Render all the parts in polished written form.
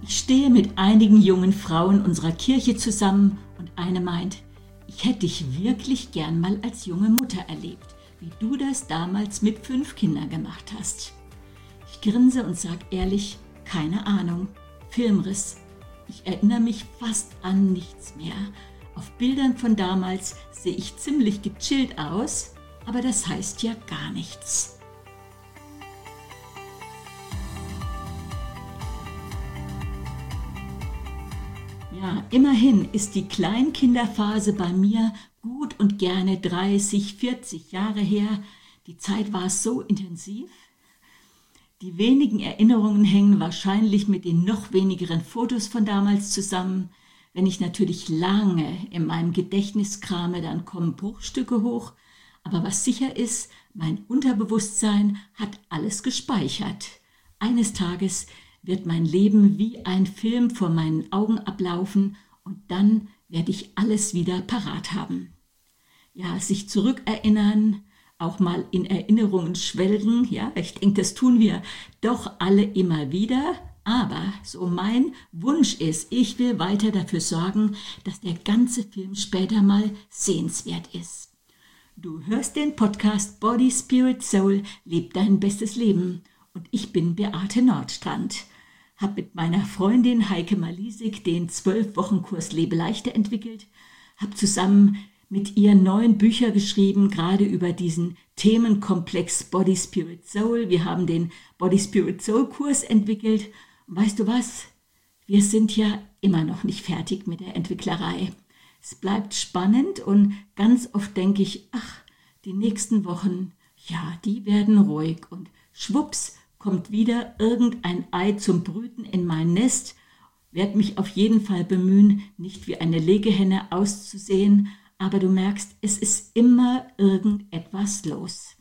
Ich stehe mit einigen jungen Frauen unserer Kirche zusammen und eine meint, ich hätte dich wirklich gern mal als junge Mutter erlebt, wie du das damals mit 5 Kindern gemacht hast. Ich grinse und sage ehrlich, keine Ahnung, Filmriss. Ich erinnere mich fast an nichts mehr. Auf Bildern von damals sehe ich ziemlich gechillt aus, aber das heißt ja gar nichts. Ja, immerhin ist die Kleinkinderphase bei mir gut und gerne 30, 40 Jahre her. Die Zeit war so intensiv. Die wenigen Erinnerungen hängen wahrscheinlich mit den noch wenigeren Fotos von damals zusammen. Wenn ich natürlich lange in meinem Gedächtnis krame, dann kommen Bruchstücke hoch. Aber was sicher ist, mein Unterbewusstsein hat alles gespeichert. Eines Tages wird mein Leben wie ein Film vor meinen Augen ablaufen und dann werde ich alles wieder parat haben. Ja, sich zurückerinnern, auch mal in Erinnerungen schwelgen, ja, ich denke, das tun wir doch alle immer wieder, aber so mein Wunsch ist, ich will weiter dafür sorgen, dass der ganze Film später mal sehenswert ist. Du hörst den Podcast Body, Spirit, Soul, leb dein bestes Leben. Und ich bin Beate Nordstrand, habe mit meiner Freundin Heike Malisik den 12-Wochen-Kurs Lebe leichter entwickelt, habe zusammen mit ihr 9 Bücher geschrieben, gerade über diesen Themenkomplex Body, Spirit, Soul. Wir haben den Body, Spirit, Soul Kurs entwickelt. Und weißt du was? Wir sind ja immer noch nicht fertig mit der Entwicklerei. Es bleibt spannend und ganz oft denke ich, die nächsten Wochen, ja, die werden ruhig und schwupps kommt wieder irgendein Ei zum Brüten in mein Nest. Werde mich auf jeden Fall bemühen, nicht wie eine Legehenne auszusehen, aber du merkst, es ist immer irgendetwas los.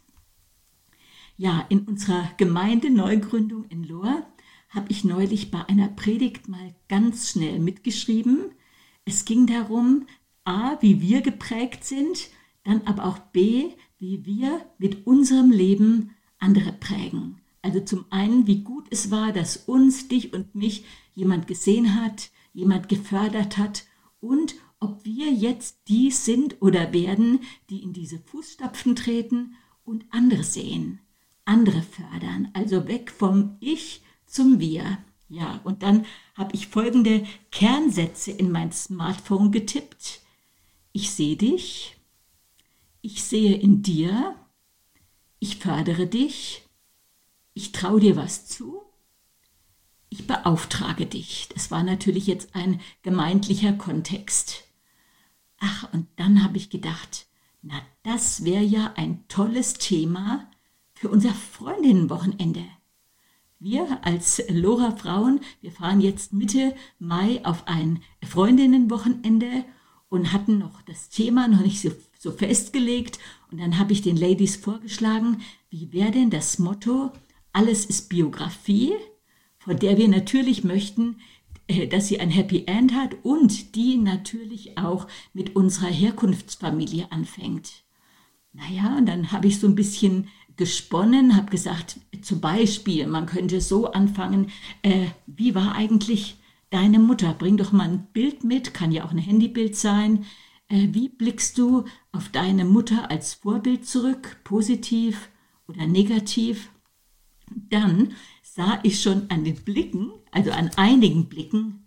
Ja, in unserer Gemeindeneugründung in Lohr habe ich neulich bei einer Predigt mal ganz schnell mitgeschrieben. Es ging darum, A, wie wir geprägt sind, dann aber auch B, wie wir mit unserem Leben andere prägen. Also zum einen, wie gut es war, dass uns, dich und mich jemand gesehen hat, jemand gefördert hat und ob wir jetzt die sind oder werden, die in diese Fußstapfen treten und andere sehen, andere fördern, also weg vom Ich zum Wir. Ja, und dann habe ich folgende Kernsätze in mein Smartphone getippt. Ich sehe dich, ich sehe in dir, ich fördere dich, ich traue dir was zu, ich beauftrage dich. Das war natürlich jetzt ein gemeindlicher Kontext. Und dann habe ich gedacht, na, das wäre ja ein tolles Thema für unser Freundinnenwochenende. Wir als Lohrer Frauen, wir fahren jetzt Mitte Mai auf ein Freundinnenwochenende und hatten noch das Thema noch nicht so festgelegt. Und dann habe ich den Ladies vorgeschlagen, wie wäre denn das Motto, alles ist Biografie, von der wir natürlich möchten, dass sie ein Happy End hat und die natürlich auch mit unserer Herkunftsfamilie anfängt. Naja, und dann habe ich so ein bisschen gesponnen, habe gesagt, zum Beispiel, man könnte so anfangen, wie war eigentlich deine Mutter? Bring doch mal ein Bild mit, kann ja auch ein Handybild sein. Wie blickst du auf deine Mutter als Vorbild zurück, positiv oder negativ? Dann sah ich schon an den Blicken, also an einigen Blicken,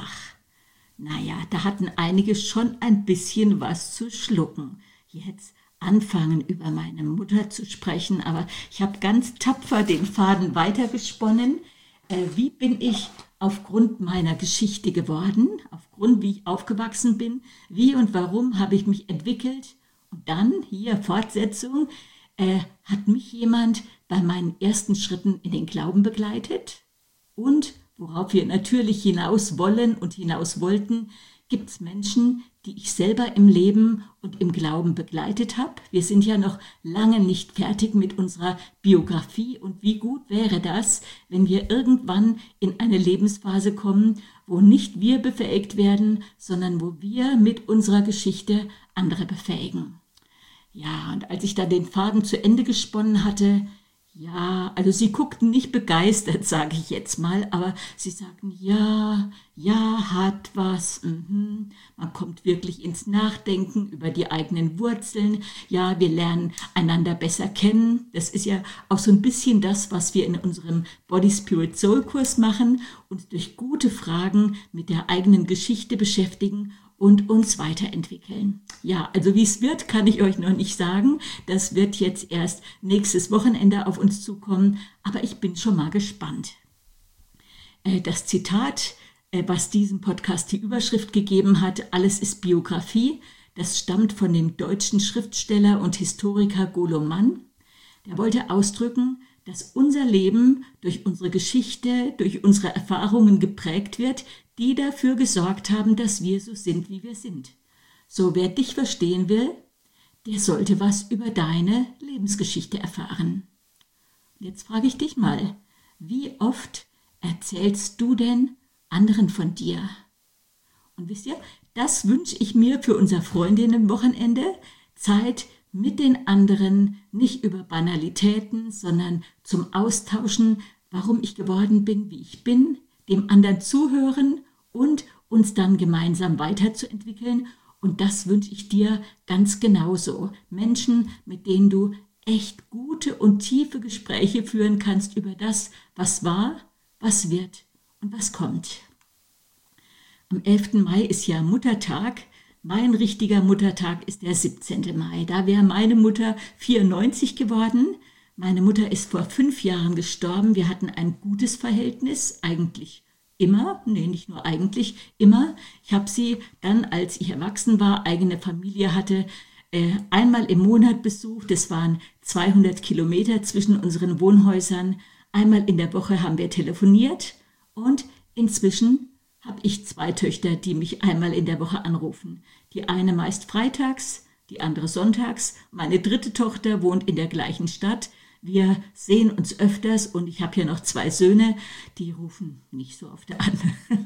da hatten einige schon ein bisschen was zu schlucken. Jetzt anfangen, über meine Mutter zu sprechen, aber ich habe ganz tapfer den Faden weitergesponnen. Wie bin ich aufgrund meiner Geschichte geworden, aufgrund wie ich aufgewachsen bin, wie und warum habe ich mich entwickelt? Und dann, hier Fortsetzung, hat mich jemand bei meinen ersten Schritten in den Glauben begleitet? Und worauf wir natürlich hinaus wollen und hinaus wollten, gibt es Menschen, die ich selber im Leben und im Glauben begleitet habe. Wir sind ja noch lange nicht fertig mit unserer Biografie und wie gut wäre das, wenn wir irgendwann in eine Lebensphase kommen, wo nicht wir befähigt werden, sondern wo wir mit unserer Geschichte andere befähigen. Ja, und als ich da den Faden zu Ende gesponnen hatte, Ja, also sie guckten nicht begeistert, sage ich jetzt mal, aber sie sagten, ja, ja, hat was. Man kommt wirklich ins Nachdenken über die eigenen Wurzeln. Ja, wir lernen einander besser kennen. Das ist ja auch so ein bisschen das, was wir in unserem Body Spirit Soul Kurs machen, uns durch gute Fragen mit der eigenen Geschichte beschäftigen und uns weiterentwickeln. Ja, also wie es wird, kann ich euch noch nicht sagen. Das wird jetzt erst nächstes Wochenende auf uns zukommen, aber ich bin schon mal gespannt. Das Zitat, was diesem Podcast die Überschrift gegeben hat, alles ist Biografie, das stammt von dem deutschen Schriftsteller und Historiker Golo Mann. Der wollte ausdrücken, dass unser Leben durch unsere Geschichte, durch unsere Erfahrungen geprägt wird, die dafür gesorgt haben, dass wir so sind, wie wir sind. So, wer dich verstehen will, der sollte was über deine Lebensgeschichte erfahren. Jetzt frage ich dich mal, wie oft erzählst du denn anderen von dir? Und wisst ihr, das wünsche ich mir für unser Freundinnenwochenende, Zeit mit den anderen, nicht über Banalitäten, sondern zum Austauschen, warum ich geworden bin, wie ich bin, dem anderen zuhören und uns dann gemeinsam weiterzuentwickeln. Und das wünsche ich dir ganz genauso. Menschen, mit denen du echt gute und tiefe Gespräche führen kannst über das, was war, was wird und was kommt. Am 11. Mai ist ja Muttertag. Mein richtiger Muttertag ist der 17. Mai. Da wäre meine Mutter 94 geworden. Meine Mutter ist vor 5 Jahren gestorben. Wir hatten ein gutes Verhältnis, eigentlich immer, nicht nur eigentlich, immer. Ich habe sie dann, als ich erwachsen war, eigene Familie hatte, einmal im Monat besucht. Es waren 200 Kilometer zwischen unseren Wohnhäusern. Einmal in der Woche haben wir telefoniert und inzwischen habe ich 2 Töchter, die mich einmal in der Woche anrufen. Die eine meist freitags, die andere sonntags. Meine 3. Tochter wohnt in der gleichen Stadt. Wir sehen uns öfters und ich habe hier noch 2 Söhne, die rufen nicht so oft an.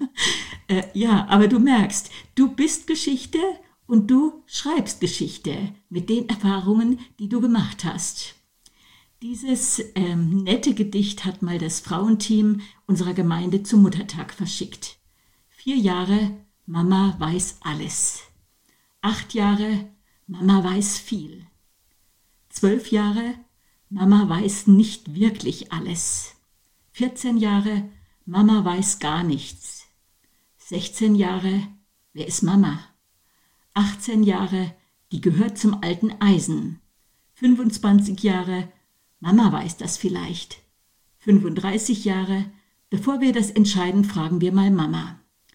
Ja, aber du merkst, du bist Geschichte und du schreibst Geschichte mit den Erfahrungen, die du gemacht hast. Dieses nette Gedicht hat mal das Frauenteam unserer Gemeinde zum Muttertag verschickt. 4 Jahre, Mama weiß alles. 8 Jahre, Mama weiß viel. 12 Jahre, Mama weiß nicht wirklich alles. 14 Jahre, Mama weiß gar nichts. 16 Jahre, wer ist Mama? 18 Jahre, die gehört zum alten Eisen. 25 Jahre, Mama weiß das vielleicht. 35 Jahre, bevor wir das entscheiden, fragen wir mal Mama.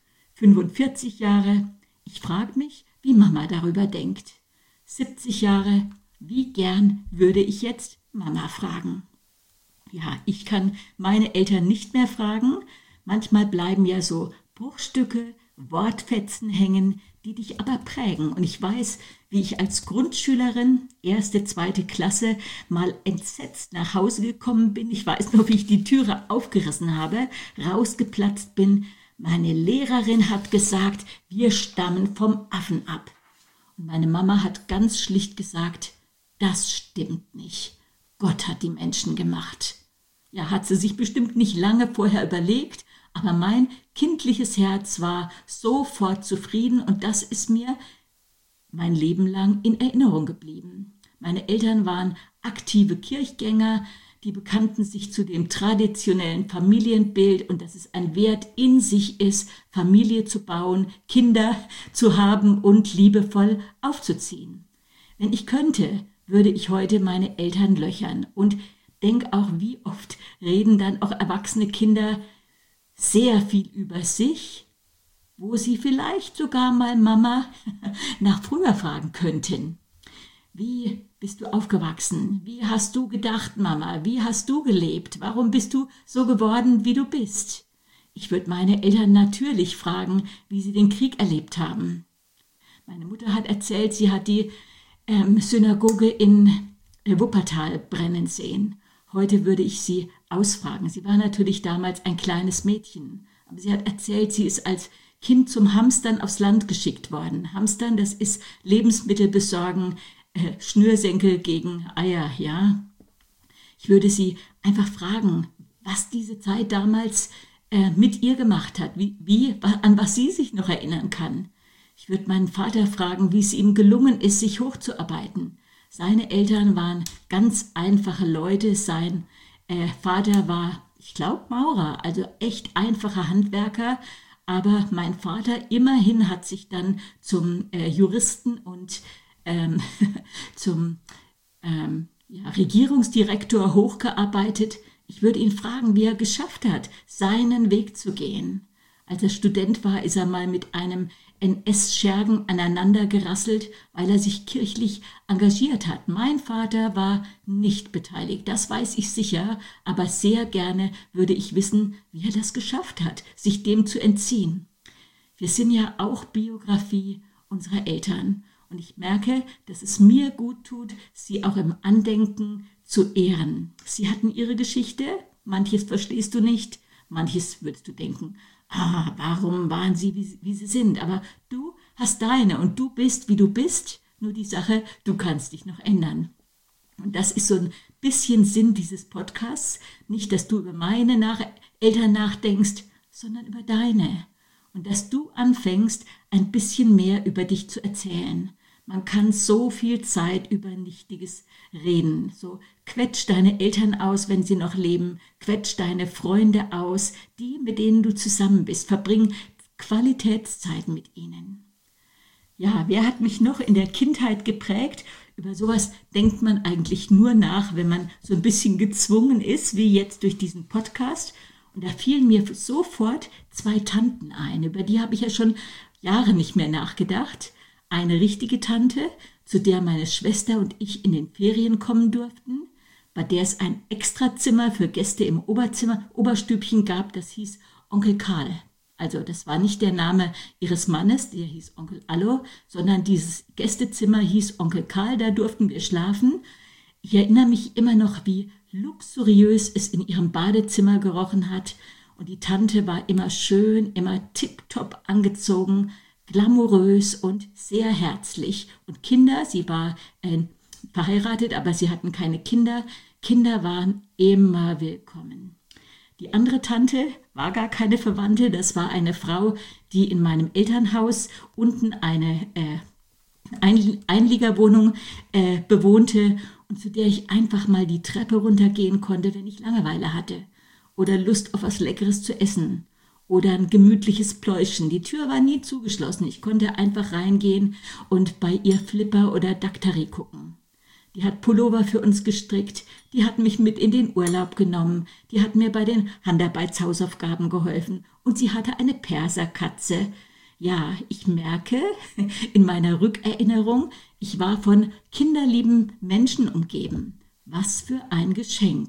45 Jahre, ich frage mich, wie Mama darüber denkt. 70 Jahre, wie gern würde ich jetzt Mama fragen. Ja, ich kann meine Eltern nicht mehr fragen. Manchmal bleiben ja so Bruchstücke, Wortfetzen hängen, die dich aber prägen. Und ich weiß, wie ich als Grundschülerin, 1., 2. Klasse, mal entsetzt nach Hause gekommen bin. Ich weiß noch, wie ich die Türe aufgerissen habe, rausgeplatzt bin. Meine Lehrerin hat gesagt, wir stammen vom Affen ab. Und meine Mama hat ganz schlicht gesagt, das stimmt nicht. Gott hat die Menschen gemacht. Ja, hat sie sich bestimmt nicht lange vorher überlegt, aber mein kindliches Herz war sofort zufrieden und das ist mir mein Leben lang in Erinnerung geblieben. Meine Eltern waren aktive Kirchgänger, die bekannten sich zu dem traditionellen Familienbild und dass es ein Wert in sich ist, Familie zu bauen, Kinder zu haben und liebevoll aufzuziehen. Wenn ich könnte, würde ich heute meine Eltern löchern und denke auch, wie oft reden dann auch erwachsene Kinder sehr viel über sich, wo sie vielleicht sogar mal Mama nach früher fragen könnten. Wie bist du aufgewachsen? Wie hast du gedacht, Mama? Wie hast du gelebt? Warum bist du so geworden, wie du bist? Ich würde meine Eltern natürlich fragen, wie sie den Krieg erlebt haben. Meine Mutter hat erzählt, sie hat die Synagoge in Wuppertal brennen sehen. Heute würde ich sie ausfragen. Sie war natürlich damals ein kleines Mädchen. Aber sie hat erzählt, sie ist als Kind zum Hamstern aufs Land geschickt worden. Hamstern, das ist Lebensmittel besorgen, Schnürsenkel gegen Eier, ja. Ich würde sie einfach fragen, was diese Zeit damals mit ihr gemacht hat, an was sie sich noch erinnern kann. Ich würde meinen Vater fragen, wie es ihm gelungen ist, sich hochzuarbeiten. Seine Eltern waren ganz einfache Leute. Sein Vater war, ich glaube, Maurer, also echt einfacher Handwerker. Aber mein Vater immerhin hat sich dann zum Juristen und zum Regierungsdirektor hochgearbeitet. Ich würde ihn fragen, wie er geschafft hat, seinen Weg zu gehen. Als er Student war, ist er mal mit einem NS-Schergen aneinander gerasselt, weil er sich kirchlich engagiert hat. Mein Vater war nicht beteiligt, das weiß ich sicher, aber sehr gerne würde ich wissen, wie er das geschafft hat, sich dem zu entziehen. Wir sind ja auch Biografie unserer Eltern und ich merke, dass es mir gut tut, sie auch im Andenken zu ehren. Sie hatten ihre Geschichte, manches verstehst du nicht, manches würdest du denken, warum waren sie, wie sie sind? Aber du hast deine und du bist, wie du bist. Nur die Sache, du kannst dich noch ändern. Und das ist so ein bisschen Sinn dieses Podcasts. Nicht, dass du über meine Eltern nachdenkst, sondern über deine. Und dass du anfängst, ein bisschen mehr über dich zu erzählen. Man kann so viel Zeit über Nichtiges reden. So quetsch deine Eltern aus, wenn sie noch leben. Quetsch deine Freunde aus, die, mit denen du zusammen bist. Verbring Qualitätszeit mit ihnen. Ja, wer hat mich noch in der Kindheit geprägt? Über sowas denkt man eigentlich nur nach, wenn man so ein bisschen gezwungen ist, wie jetzt durch diesen Podcast. Und da fielen mir sofort 2 Tanten ein. Über die habe ich ja schon Jahre nicht mehr nachgedacht. Eine richtige Tante, zu der meine Schwester und ich in den Ferien kommen durften, bei der es ein Extrazimmer für Gäste im Oberstübchen gab, das hieß Onkel Karl. Also das war nicht der Name ihres Mannes, der hieß Onkel Allo, sondern dieses Gästezimmer hieß Onkel Karl, da durften wir schlafen. Ich erinnere mich immer noch, wie luxuriös es in ihrem Badezimmer gerochen hat und die Tante war immer schön, immer tipptopp angezogen, glamourös und sehr herzlich. Und Kinder, sie war verheiratet, aber sie hatten keine Kinder. Kinder waren immer willkommen. Die andere Tante war gar keine Verwandte, das war eine Frau, die in meinem Elternhaus unten eine Einliegerwohnung bewohnte und zu der ich einfach mal die Treppe runtergehen konnte, wenn ich Langeweile hatte oder Lust auf was Leckeres zu essen. Oder ein gemütliches Pläuschen. Die Tür war nie zugeschlossen. Ich konnte einfach reingehen und bei ihr Flipper oder Daktari gucken. Die hat Pullover für uns gestrickt. Die hat mich mit in den Urlaub genommen. Die hat mir bei den Handarbeitshausaufgaben geholfen. Und sie hatte eine Perserkatze. Ja, ich merke in meiner Rückerinnerung, ich war von kinderlieben Menschen umgeben. Was für ein Geschenk.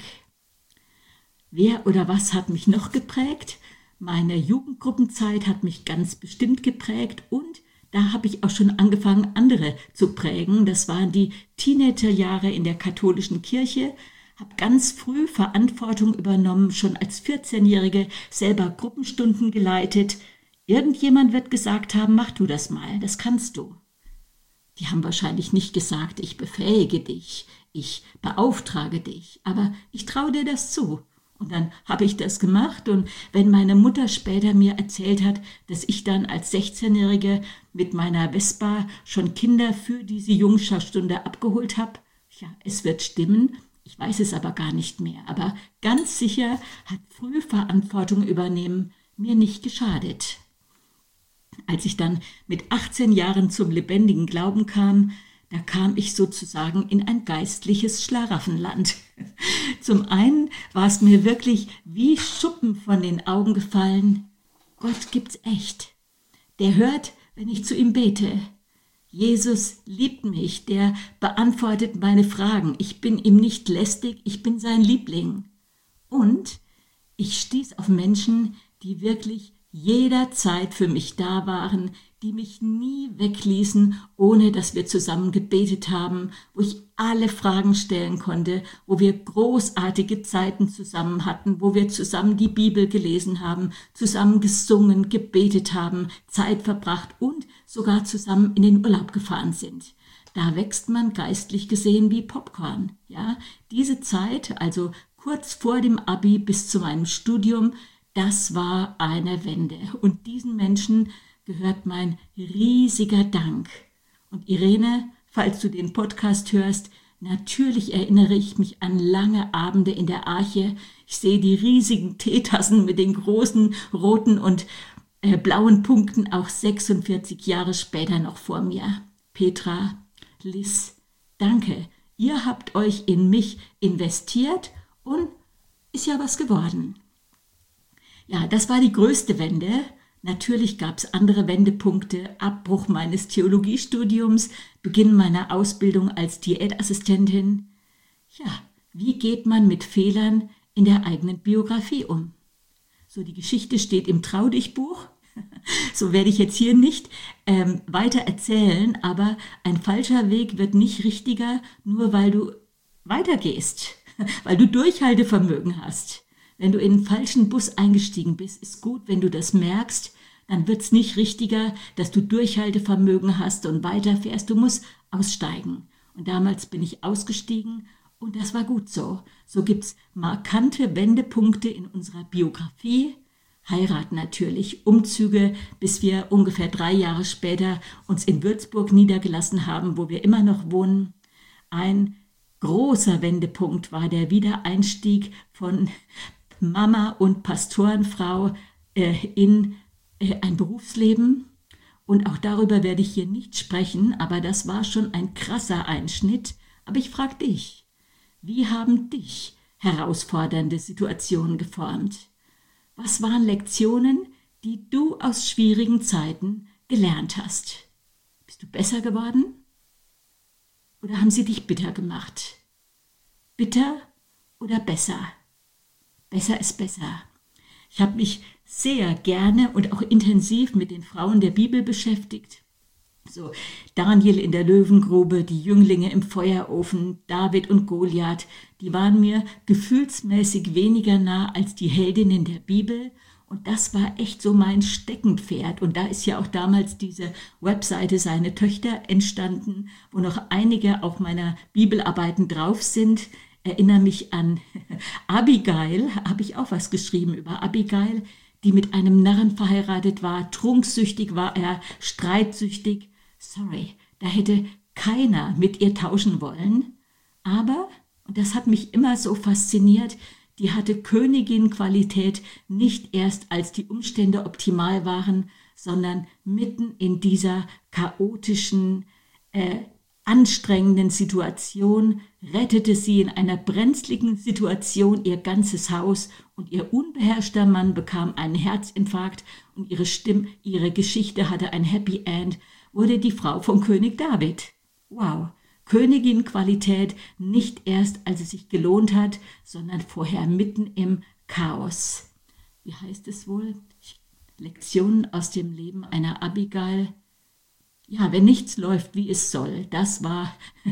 Wer oder was hat mich noch geprägt? Meine Jugendgruppenzeit hat mich ganz bestimmt geprägt und da habe ich auch schon angefangen, andere zu prägen. Das waren die Teenagerjahre in der katholischen Kirche, habe ganz früh Verantwortung übernommen, schon als 14-Jährige selber Gruppenstunden geleitet. Irgendjemand wird gesagt haben, mach du das mal, das kannst du. Die haben wahrscheinlich nicht gesagt, ich befähige dich, ich beauftrage dich, aber ich traue dir das zu. Und dann habe ich das gemacht und wenn meine Mutter später mir erzählt hat, dass ich dann als 16-Jährige mit meiner Vespa schon Kinder für diese Jungscherstunde abgeholt habe, ja, es wird stimmen, ich weiß es aber gar nicht mehr. Aber ganz sicher hat früh Verantwortung übernehmen mir nicht geschadet. Als ich dann mit 18 Jahren zum lebendigen Glauben kam, da kam ich sozusagen in ein geistliches Schlaraffenland. Zum einen war es mir wirklich wie Schuppen von den Augen gefallen. Gott gibt's echt. Der hört, wenn ich zu ihm bete. Jesus liebt mich, der beantwortet meine Fragen. Ich bin ihm nicht lästig, ich bin sein Liebling. Und ich stieß auf Menschen, die wirklich jederzeit für mich da waren, die mich nie wegließen, ohne dass wir zusammen gebetet haben, wo ich alle Fragen stellen konnte, wo wir großartige Zeiten zusammen hatten, wo wir zusammen die Bibel gelesen haben, zusammen gesungen, gebetet haben, Zeit verbracht und sogar zusammen in den Urlaub gefahren sind. da wächst man geistlich gesehen wie Popcorn. Ja, diese Zeit, also kurz vor dem Abi bis zu meinem Studium, das war eine Wende. Und diesen Menschen gehört mein riesiger Dank. Und Irene, falls du den Podcast hörst, natürlich erinnere ich mich an lange Abende in der Arche. Ich sehe die riesigen Teetassen mit den großen roten und blauen Punkten auch 46 Jahre später noch vor mir. Petra, Liz, danke. Ihr habt euch in mich investiert und ist ja was geworden. Ja, das war die größte Wende. Natürlich gab es andere Wendepunkte, Abbruch meines Theologiestudiums, Beginn meiner Ausbildung als Diätassistentin. Ja, wie geht man mit Fehlern in der eigenen Biografie um? So, die Geschichte steht im Trau-dich-Buch. So werde ich jetzt hier nicht weiter erzählen, aber ein falscher Weg wird nicht richtiger, nur weil du weitergehst, weil du Durchhaltevermögen hast. Wenn du in einen falschen Bus eingestiegen bist, ist gut, wenn du das merkst, dann wird es nicht richtiger, dass du Durchhaltevermögen hast und weiterfährst. Du musst aussteigen. Und damals bin ich ausgestiegen und das war gut so. So gibt es markante Wendepunkte in unserer Biografie. Heirat natürlich, Umzüge, bis wir ungefähr 3 Jahre später uns in Würzburg niedergelassen haben, wo wir immer noch wohnen. Ein großer Wendepunkt war der Wiedereinstieg von Mama und Pastorenfrau in ein Berufsleben. Und auch darüber werde ich hier nicht sprechen, aber das war schon ein krasser Einschnitt. Aber ich frage dich, wie haben dich herausfordernde Situationen geformt? Was waren Lektionen, die du aus schwierigen Zeiten gelernt hast? Bist du besser geworden? Oder haben sie dich bitter gemacht? Bitter oder besser? Besser ist besser. Ich habe mich sehr gerne und auch intensiv mit den Frauen der Bibel beschäftigt. So Daniel in der Löwengrube, die Jünglinge im Feuerofen, David und Goliath, die waren mir gefühlsmäßig weniger nah als die Heldinnen der Bibel. Und das war echt so mein Steckenpferd. Und da ist ja auch damals diese Webseite Seine Töchter entstanden, wo noch einige auch meiner Bibelarbeiten drauf sind. Erinnere mich an Abigail, habe ich auch was geschrieben über Abigail, die mit einem Narren verheiratet war, trunksüchtig war er, streitsüchtig. Sorry, da hätte keiner mit ihr tauschen wollen. Aber, und das hat mich immer so fasziniert, die hatte Königin-Qualität nicht erst, als die Umstände optimal waren, sondern mitten in dieser chaotischen, anstrengenden Situation rettete sie in einer brenzligen Situation ihr ganzes Haus und ihr unbeherrschter Mann bekam einen Herzinfarkt und ihre Geschichte hatte ein Happy End, wurde die Frau von König David. Wow, Königin-Qualität nicht erst, als es sich gelohnt hat, sondern vorher mitten im Chaos. Wie heißt es wohl? Lektionen aus dem Leben einer Abigail. Ja, wenn nichts läuft, wie es soll, das war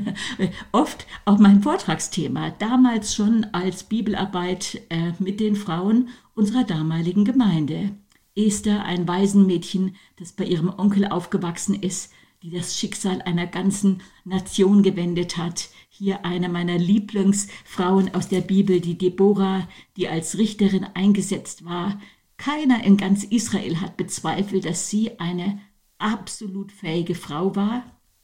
oft auch mein Vortragsthema, damals schon als Bibelarbeit mit den Frauen unserer damaligen Gemeinde. Esther, ein Waisenmädchen, das bei ihrem Onkel aufgewachsen ist, die das Schicksal einer ganzen Nation gewendet hat. Hier eine meiner Lieblingsfrauen aus der Bibel, die Deborah, die als Richterin eingesetzt war. Keiner in ganz Israel hat bezweifelt, dass sie eine absolut fähige Frau war.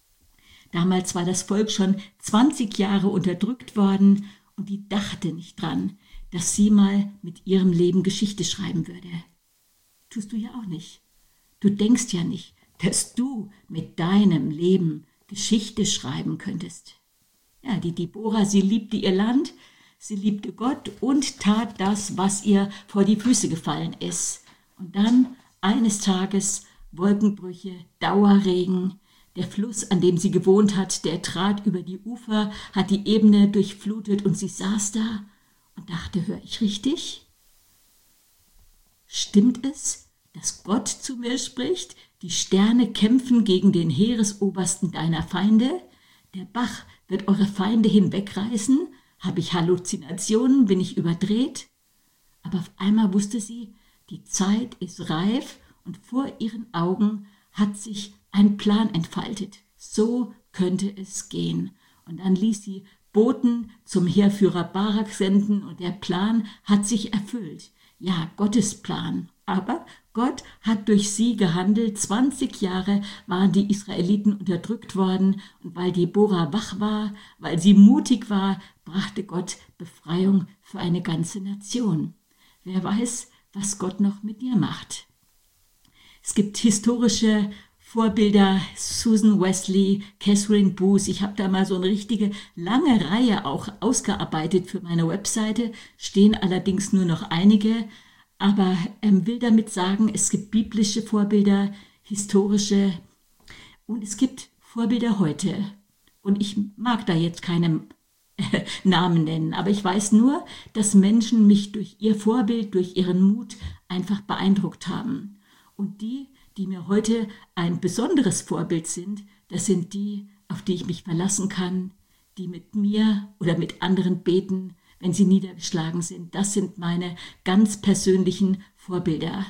Damals war das Volk schon 20 Jahre unterdrückt worden und die dachte nicht dran, dass sie mal mit ihrem Leben Geschichte schreiben würde. Tust du ja auch nicht. Du denkst ja nicht, dass du mit deinem Leben Geschichte schreiben könntest. Ja, die Deborah, sie liebte ihr Land, sie liebte Gott und tat das, was ihr vor die Füße gefallen ist. Und dann eines Tages Wolkenbrüche, Dauerregen. Der Fluss, an dem sie gewohnt hat, der trat über die Ufer, hat die Ebene durchflutet und sie saß da und dachte, höre ich richtig? Stimmt es, dass Gott zu mir spricht? Die Sterne kämpfen gegen den Heeresobersten deiner Feinde? Der Bach wird eure Feinde hinwegreißen? Habe ich Halluzinationen? Bin ich überdreht? Aber auf einmal wusste sie, die Zeit ist reif und vor ihren Augen hat sich ein Plan entfaltet. So könnte es gehen. Und dann ließ sie Boten zum Heerführer Barak senden und der Plan hat sich erfüllt. Ja, Gottes Plan. Aber Gott hat durch sie gehandelt. 20 Jahre waren die Israeliten unterdrückt worden und weil Deborah wach war, weil sie mutig war, brachte Gott Befreiung für eine ganze Nation. Wer weiß, was Gott noch mit dir macht. Es gibt historische Vorbilder, Susan Wesley, Catherine Booth. Ich habe da mal so eine richtige lange Reihe auch ausgearbeitet für meine Webseite, stehen allerdings nur noch einige. Aber will damit sagen, es gibt biblische Vorbilder, historische und es gibt Vorbilder heute. Und ich mag da jetzt keine Namen nennen, aber ich weiß nur, dass Menschen mich durch ihr Vorbild, durch ihren Mut einfach beeindruckt haben. Und die mir heute ein besonderes Vorbild sind, das sind die, auf die ich mich verlassen kann, die mit mir oder mit anderen beten, wenn sie niedergeschlagen sind. Das sind meine ganz persönlichen Vorbilder.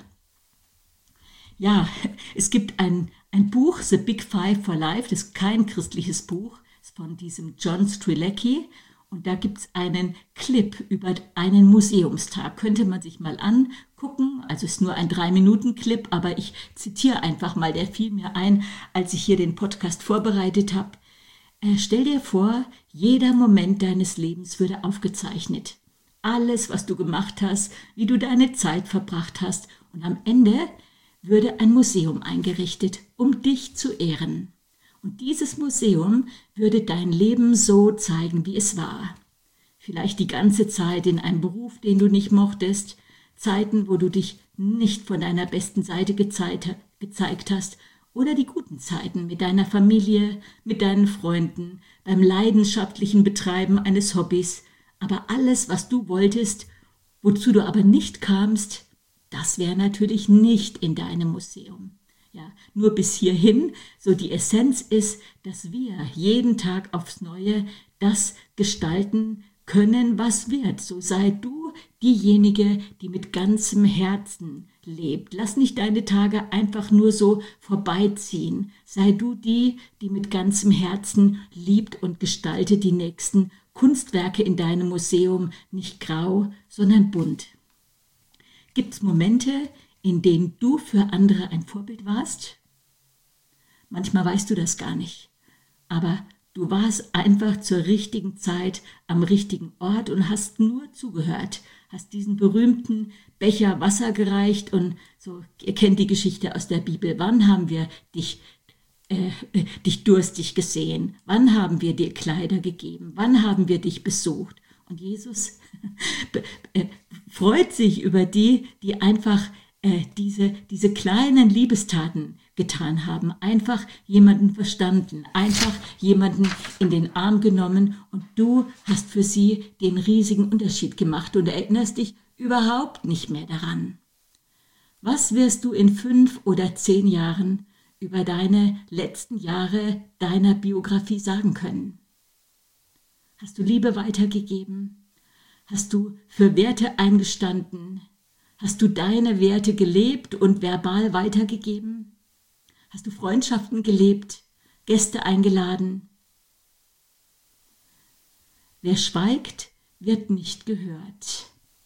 Ja, es gibt ein Buch, The Big Five for Life, das ist kein christliches Buch, ist von diesem John Strilecki. Und da gibt es einen Clip über einen Museumstag. Könnte man sich mal angucken. Also es ist nur ein 3-Minuten-Clip, aber ich zitiere einfach mal, der fiel mir ein, als ich hier den Podcast vorbereitet habe. Stell dir vor, jeder Moment deines Lebens würde aufgezeichnet. Alles, was du gemacht hast, wie du deine Zeit verbracht hast. Und am Ende würde ein Museum eingerichtet, um dich zu ehren. Und dieses Museum würde dein Leben so zeigen, wie es war. Vielleicht die ganze Zeit in einem Beruf, den du nicht mochtest, Zeiten, wo du dich nicht von deiner besten Seite gezeigt hast, oder die guten Zeiten mit deiner Familie, mit deinen Freunden, beim leidenschaftlichen Betreiben eines Hobbys. Aber alles, was du wolltest, wozu du aber nicht kamst, das wäre natürlich nicht in deinem Museum. Ja, nur bis hierhin, so die Essenz ist, dass wir jeden Tag aufs Neue das gestalten können, was wird. So sei du diejenige, die mit ganzem Herzen lebt. Lass nicht deine Tage einfach nur so vorbeiziehen. Sei du die, die mit ganzem Herzen liebt und gestalte die nächsten Kunstwerke in deinem Museum nicht grau, sondern bunt. Gibt's Momente, in denen du für andere ein Vorbild warst? Manchmal weißt du das gar nicht, aber du warst einfach zur richtigen Zeit am richtigen Ort und hast nur zugehört, hast diesen berühmten Becher Wasser gereicht und so, ihr kennt die Geschichte aus der Bibel. Wann haben wir dich durstig gesehen? Wann haben wir dir Kleider gegeben? Wann haben wir dich besucht? Und Jesus freut sich über die einfach diese kleinen Liebestaten getan haben, einfach jemanden verstanden, einfach jemanden in den Arm genommen und du hast für sie den riesigen Unterschied gemacht und erinnerst dich überhaupt nicht mehr daran. Was wirst du in 5 oder 10 Jahren über deine letzten Jahre deiner Biografie sagen können? Hast du Liebe weitergegeben? Hast du für Werte eingestanden? Hast du deine Werte gelebt und verbal weitergegeben? Hast du Freundschaften gelebt, Gäste eingeladen? Wer schweigt, wird nicht gehört.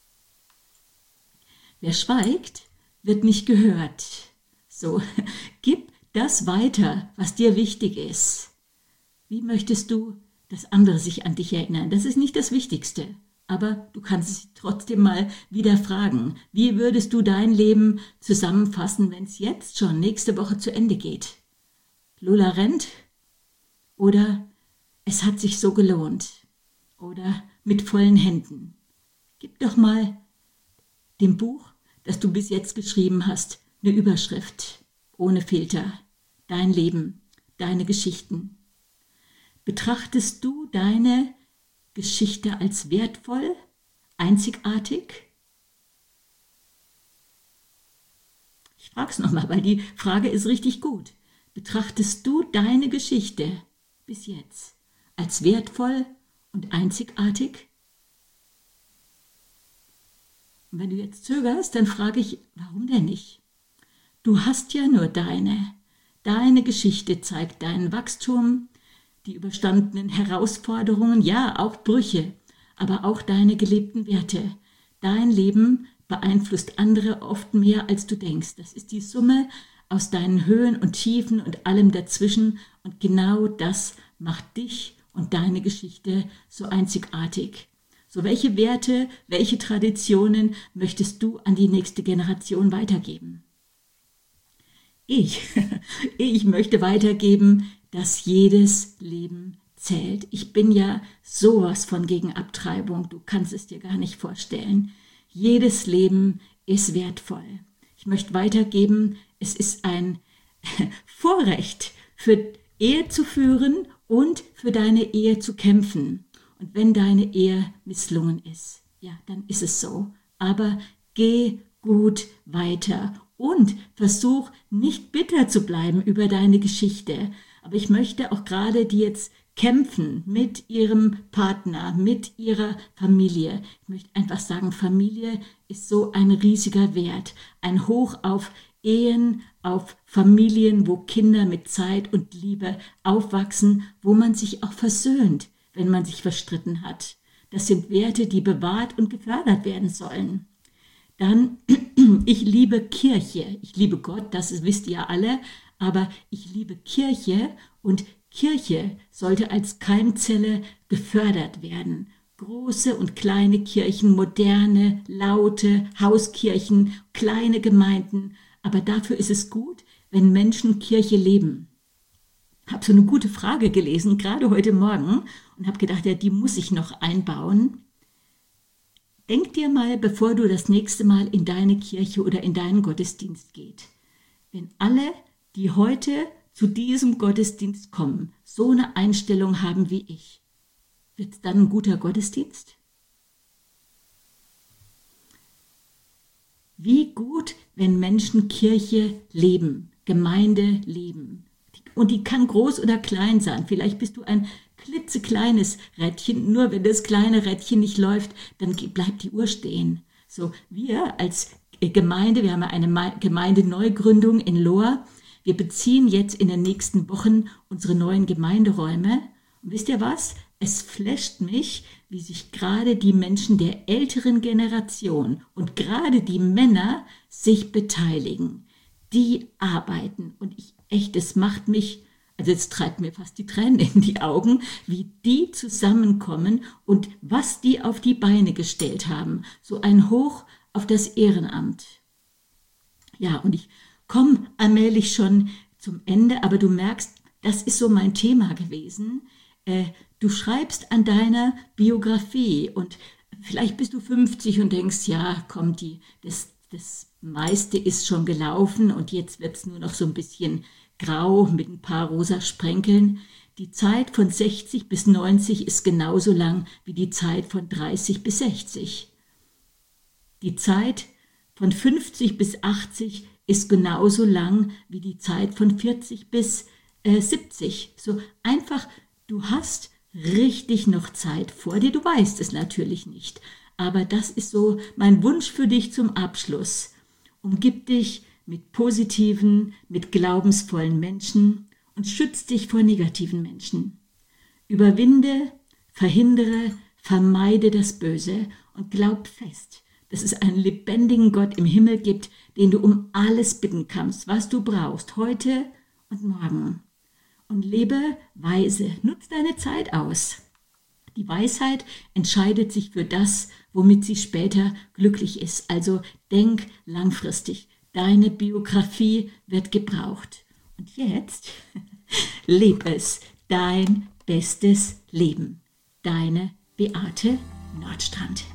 Wer schweigt, wird nicht gehört. So, gib das weiter, was dir wichtig ist. Wie möchtest du, dass andere sich an dich erinnern? Das ist nicht das Wichtigste. Aber du kannst es trotzdem mal wieder fragen. Wie würdest du dein Leben zusammenfassen, wenn es jetzt schon nächste Woche zu Ende geht? Lola rennt? Oder es hat sich so gelohnt? Oder mit vollen Händen? Gib doch mal dem Buch, das du bis jetzt geschrieben hast, eine Überschrift. Ohne Filter. Dein Leben, deine Geschichten. Betrachtest du deine Geschichte als wertvoll, einzigartig? Ich frage es nochmal, weil die Frage ist richtig gut. Betrachtest du deine Geschichte bis jetzt als wertvoll und einzigartig? Und wenn du jetzt zögerst, dann frage ich, warum denn nicht? Du hast ja nur deine. Deine Geschichte zeigt dein Wachstum, die überstandenen Herausforderungen, ja, auch Brüche, aber auch deine gelebten Werte. Dein Leben beeinflusst andere oft mehr, als du denkst. Das ist die Summe aus deinen Höhen und Tiefen und allem dazwischen. Und genau das macht dich und deine Geschichte so einzigartig. So, welche Werte, welche Traditionen möchtest du an die nächste Generation weitergeben? Ich möchte weitergeben, dass jedes Leben zählt. Ich bin ja sowas von gegen Abtreibung, du kannst es dir gar nicht vorstellen. Jedes Leben ist wertvoll. Ich möchte weitergeben, es ist ein Vorrecht, für Ehe zu führen und für deine Ehe zu kämpfen. Und wenn deine Ehe misslungen ist, ja, dann ist es so. Aber geh gut weiter und versuch nicht bitter zu bleiben über deine Geschichte. Aber ich möchte auch gerade die jetzt kämpfen mit ihrem Partner, mit ihrer Familie. Ich möchte einfach sagen, Familie ist so ein riesiger Wert. Ein Hoch auf Ehen, auf Familien, wo Kinder mit Zeit und Liebe aufwachsen, wo man sich auch versöhnt, wenn man sich verstritten hat. Das sind Werte, die bewahrt und gefördert werden sollen. Dann, ich liebe Kirche. Ich liebe Gott, das wisst ihr ja alle, aber ich liebe Kirche und Kirche sollte als Keimzelle gefördert werden. Große und kleine Kirchen, moderne, laute Hauskirchen, kleine Gemeinden. Aber dafür ist es gut, wenn Menschen Kirche leben. Ich habe so eine gute Frage gelesen, gerade heute Morgen, und habe gedacht, ja, die muss ich noch einbauen. Denk dir mal, bevor du das nächste Mal in deine Kirche oder in deinen Gottesdienst gehst. Wenn alle, die heute zu diesem Gottesdienst kommen, so eine Einstellung haben wie ich, wird es dann ein guter Gottesdienst? Wie gut, wenn Menschen Kirche leben, Gemeinde leben. Und die kann groß oder klein sein. Vielleicht bist du ein klitzekleines Rädchen. Nur wenn das kleine Rädchen nicht läuft, dann bleibt die Uhr stehen. So, wir als Gemeinde, wir haben eine Gemeindeneugründung in Lohr. Wir beziehen jetzt in den nächsten Wochen unsere neuen Gemeinderäume. Und wisst ihr was? Es flasht mich, wie sich gerade die Menschen der älteren Generation und gerade die Männer sich beteiligen. Die arbeiten und es macht mich, also es treibt mir fast die Tränen in die Augen, wie die zusammenkommen und was die auf die Beine gestellt haben. So ein Hoch auf das Ehrenamt. Ja, und ich komme allmählich schon zum Ende, aber du merkst, das ist so mein Thema gewesen. Du schreibst an deiner Biografie und vielleicht bist du 50 und denkst, ja, komm, das meiste ist schon gelaufen und jetzt wird es nur noch so ein bisschen grau mit ein paar rosa Sprenkeln. Die Zeit von 60 bis 90 ist genauso lang wie die Zeit von 30 bis 60. Die Zeit von 50 bis 80 ist genauso lang wie die Zeit von 40 bis 70. So einfach, du hast richtig noch Zeit vor dir. Du weißt es natürlich nicht. Aber das ist so mein Wunsch für dich zum Abschluss. Umgib dich mit positiven, mit glaubensvollen Menschen und schütz dich vor negativen Menschen. Überwinde, verhindere, vermeide das Böse und glaub fest, dass es einen lebendigen Gott im Himmel gibt, den du um alles bitten kannst, was du brauchst, heute und morgen. Und lebe weise, nutz deine Zeit aus. Die Weisheit entscheidet sich für das, womit sie später glücklich ist. Also denk langfristig. Deine Biografie wird gebraucht. Und jetzt leb es, dein bestes Leben. Deine Beate Nordstrand.